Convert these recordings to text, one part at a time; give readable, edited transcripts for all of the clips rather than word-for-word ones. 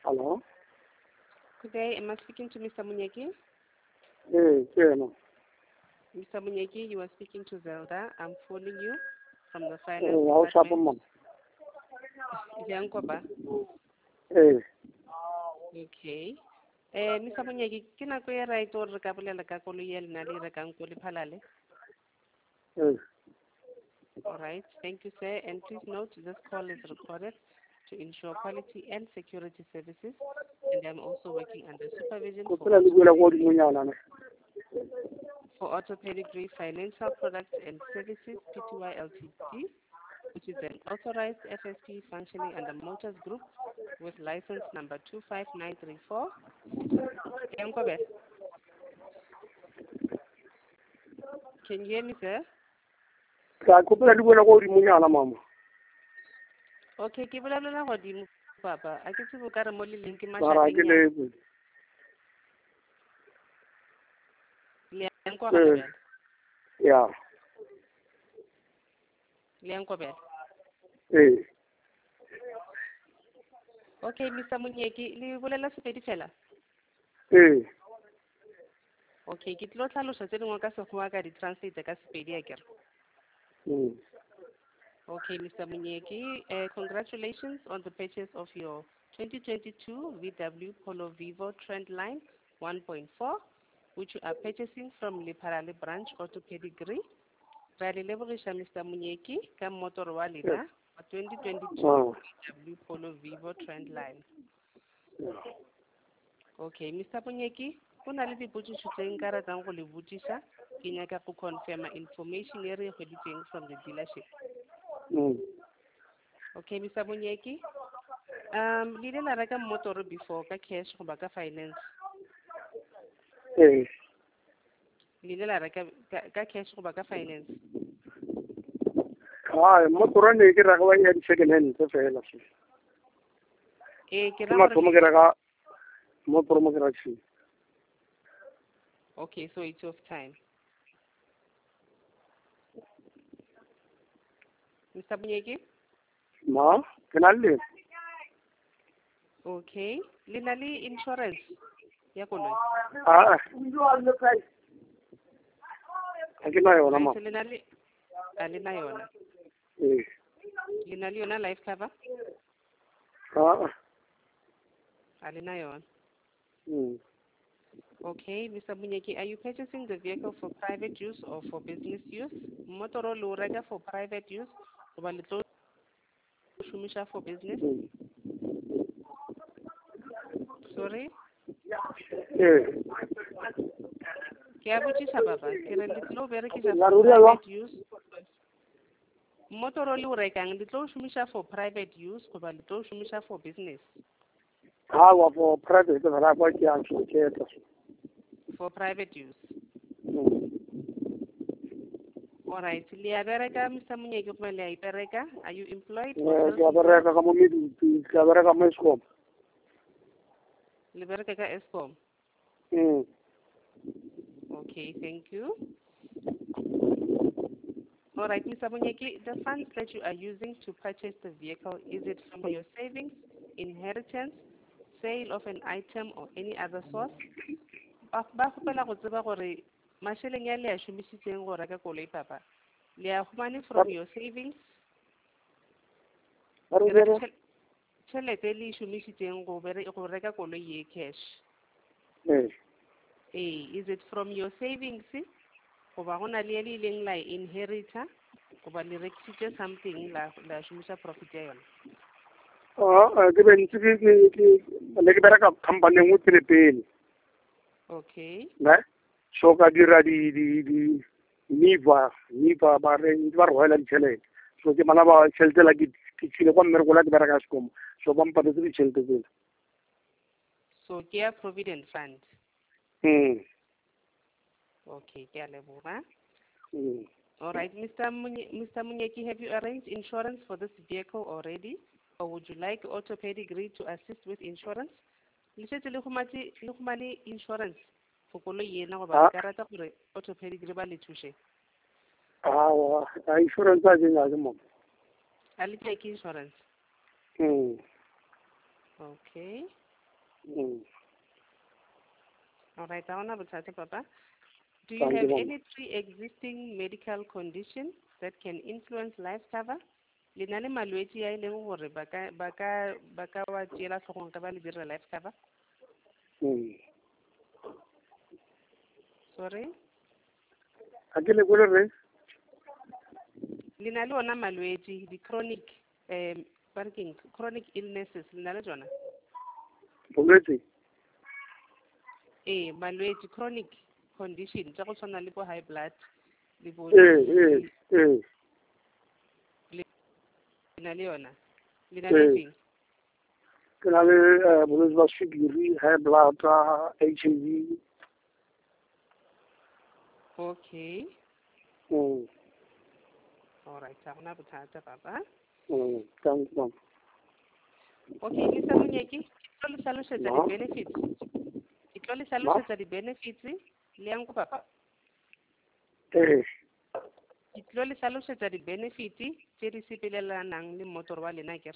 Hello? Good day. Am I speaking to Mr. Munyeki? No. Mr. Munyeki, you are speaking to Zelda. I'm phoning you from the finance How's up, department. mom? Yankoba. Eh, Okay. Mr. Munyeki, ke nako e right or re ka bolela ka koloi ya lena le rekang ko Lephalale? eh. All right. Thank you, sir. And please note this call is recorded to ensure quality and security services. And I'm also working under supervision Ko pela le buela go dimunyana na. for Auto Pedigree Financial Products and Services Pty Ltd, which is an authorized FSP functioning under Motors Group with license number 25934. Yankobe, can you hear me, sir? Ko pela le buela go dimunyana mama. Okay, ke bolelela godimo papa. A ke tsebo ka re mo leleng ke Bara ke mashateng le ya le Yankobel. ya. Le Yankobel. Eh. Okay, Mr. Munyeki, le bolela Sepedi fela. Eh. Okay, ke tlo tlhalosa tse dingwe ka Sekgowa ka di-translate ka Sepedi akere. Mm. Okay, Mr. Munyeki, congratulations on the purchase of your 2022 VW Polo Vivo Trendline 1.4, which you are purchasing from Lephalale Branch Auto Pedigree. Ra le lebogiša Mr. Munyeki ka motoro wa lena wa 2022 VW Polo Vivo Trendline. Okay, Mr. Munyeki, go na le dipotšišo tse nka ratang go le botšiša. Ke nyaka go confirma information e re e hweditseng from the dealership. Mm. Okay, Mr. Munyeki. Le ile la reka motoro before ka cash goba ka finance? Eh. Le ile la reka ka cash goba ka finance? Mo torane ke ra ga ya second hand tse fela se. Ke Ke mathomo ke ra ga mo promo ke ra tshi. Okay, so it's of time. Mr. Munyeki? Ma, ke na le. Okay. Le na le insurance ya koloi? Ke na yona ma. Le na le a le na yona? Eh. Le na le yona life cover? Ah. A le na yona? Mm. Okay, Mr. Munyeki, are you purchasing the vehicle for private use or for business use? Motoro lo reka for private use goba le tlo shumisha for business? Sorry? Eh. Ke a botšiša baba, ke re le tlo berekiša La for ruri wa. private use. Motoro le o rekang le tlo shumisha for private use goba le tlo shumisha for business? Wa for private ra ba ke a tshoteta. For private use. Mm. All right. Le a bereka Mr. Munyeki goba le a ipereka? Are you employed or Ke a self-employed? bereka ka mo medupi, ke a bereka mo Eskom. Le bereka ka Eskom? Mm. Okay, thank you. All right, Mr. Munyeki, the funds that you are using to purchase the vehicle, is it from your savings, inheritance, sale of an item, or any other source? Ba kgopela go tseba gore mašeleng ya le a šomišitseng go reka koloi papa, le a humane from your savings? Tšhelete le e šomišitseng go reka koloi ye cash? Is it from your savings? Goba go na le le ileng la inherita goba le rekišitše something la šomiša profit ya yona? Ke be ntse ke bereka company nngwe pele pele. Okay. Ne? So ka dira di NIVA ba re hoela ditšhelete. So ke mana ba tšhelete la ke tšhile kwa mmereko la ke bereka Eskom. So ba mpatetse ditšhelete tsela. So ke ya provident fund? Okay, ke a leboga. All right, Mr. Munyeki, have you arranged insurance for this vehicle already, or would you like Auto Pedigree to assist with insurance? Le šetše le humane insurance for koloi yena goba ka rata gore Auto Pedigree ba le thuše? Insurance a jeng a ke mo. A le take insurance? Okay. All right, I want to Papa. Do you Thank have you, any pre-existing medical conditions that can influence life cover? Le na le malwetse a e leng gore ba ka wa tšeela tlhogong ka ba le dira life cover? Sorry? a ke le bole re Le na le ona malwetse, di-chronic, chronic illnesses, le na le tsona? bolwetse Malwetse, chronic condition, tša go tshwana le bo high blood, le bo le na le yona? Le na le eng? ke na le bolwetse ba sukiri, high blood, HIV. Okay. All right, ga gona bothata Papa. Thank you, mama. Okay, Mr. Monyeki, ke tlo le hlalosetsa di-benefits. Ke tlo le hlalosetsa di-benefits le yang ko Papa. Ke tlo le hlalosetsa di-benefits tse di sepelelanang le motor wa lena kere.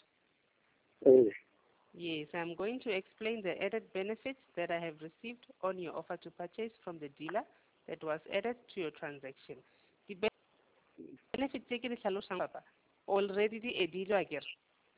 Yes, I'm going to explain the added benefits that I have received on your offer to purchase from the dealer that was added to your transaction. The benefits tse ke di hlalosang Papa already di edilwe akere.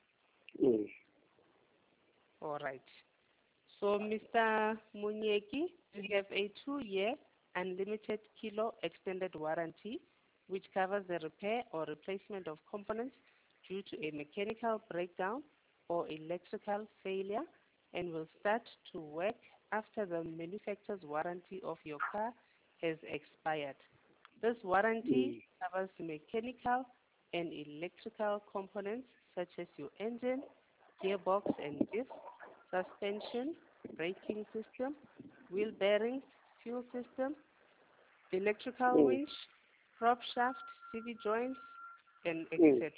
All right. So, Mr. Munyeki, you have a 2-year unlimited kilo extended warranty, which covers the repair or replacement of components due to a mechanical breakdown or electrical failure, and will start to work after the manufacturer's warranty of your car has expired. This warranty covers mechanical and electrical components such as your engine, gearbox and diff, suspension, braking system, wheel bearings, fuel system, electrical winch, prop shaft, CV joints, and etc.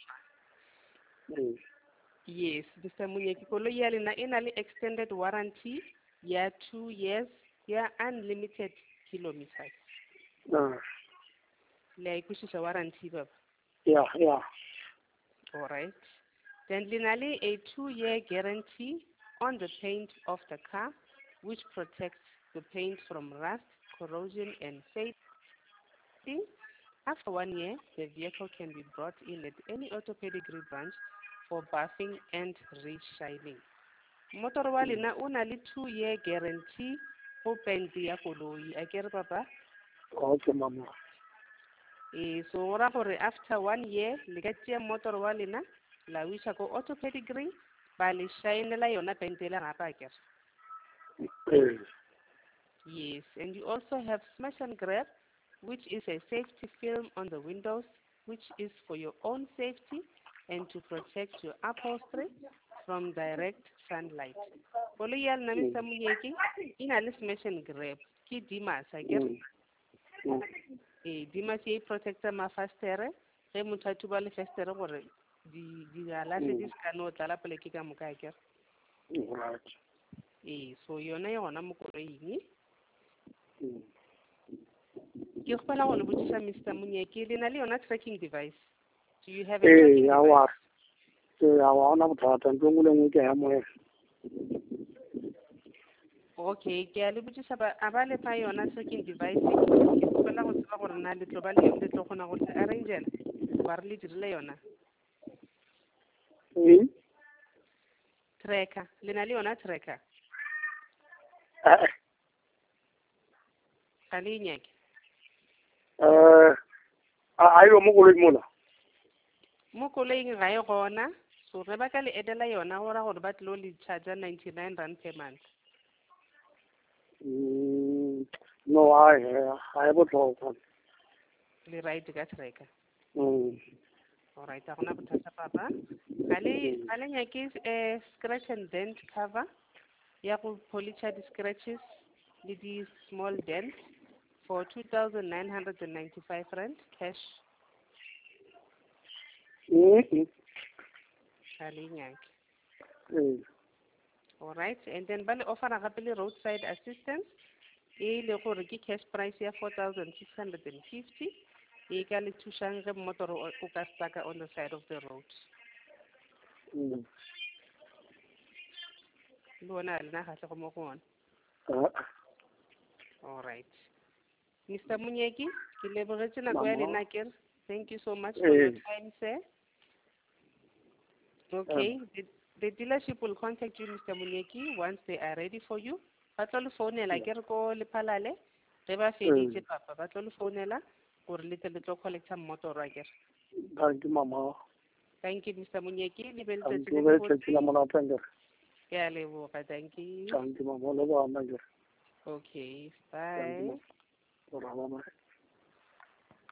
Yes, Mr. Munyeki, koloi ya lena e na le extended warranty ya 2 years ya unlimited kilometers. Le ikushisa warranty Baba? Yeah. All right. Then Linali, a 2-year guarantee on the paint of the car, which protects the paint from rust, corrosion, and fading. After 1 year, the vehicle can be brought in at any auto pedigree branch for buffing and reshining. Motor wa lena o na le 2-year guarantee go paint ya koloi. A kere Papa? Okay, mama. So ora gore after 1 year, le ka tšea motor wa lena la wisha ko auto pedigree ba le shinela yona pentela ngapa kere. Yes, and you also have smash and grab, which is a safety film on the windows, which is for your own safety and to protect your upholstery from direct sunlight. Koloi ya lena Mr. Munyeki ina le smash and grab ke dimas akere. Dimas e protecta mafastere ge motho a tuba le festere gore di galase di ska no tlala pele ke ka moka akere. Right. So yona e gona mo koloing. Ke kgopela go le botsisa Mr. Munyeki, le na le yona tracking device? Do you have a tracking device? Wa ona bothata ntho ngwe le ngwe ke ya moya. Okay, ke a le botsisa a ba le fa yona tracking device. Ke kgopela go tseba gore na le tlo ba le tlo kgona go le arrangela ba re le dirile yona. Tracker, le na le yona tracker? Ga le nyake? A yo mo koloing mola. Mo koloing ga e gona, so re ba ka le edela yona gora gore ba tlo le charge 99 rand per month. No, I botlhokwa. Le right ka tracker. All right, a gona bothata Papa. Ga le nyake scratch and dent cover ya go polish di scratches le di small dents for 2,995 rand cash. Ga le nyake. All right, and then ba le offer gape le roadside assistance e le gore ke cash price ya 4,650 e ka le thušang ge motoro o ka stucka on the side of the road. le bona a lena gatlhego mo go one. All right. Mr. Munyeki, ke lebogetse nako ya lena kere. Thank you so much for your time, sir. Okay, the dealership will contact you, Mr. Munyeki, once they are ready for you. Ba tlo le founela kere ko Lephalale, ge ba feditse papa, ba tlo le founela gore le tle le tlo collecta mmotoro akere. Thank you, Mama. Thank you, Mr. Munyeki. Le be Thank letsatsi you, le Chelsea Monate, Angel. ke a leboga. Thank you. Thank you, Mama. Lebo, Angel. Okay, Thank bye. you, Mama. Bye.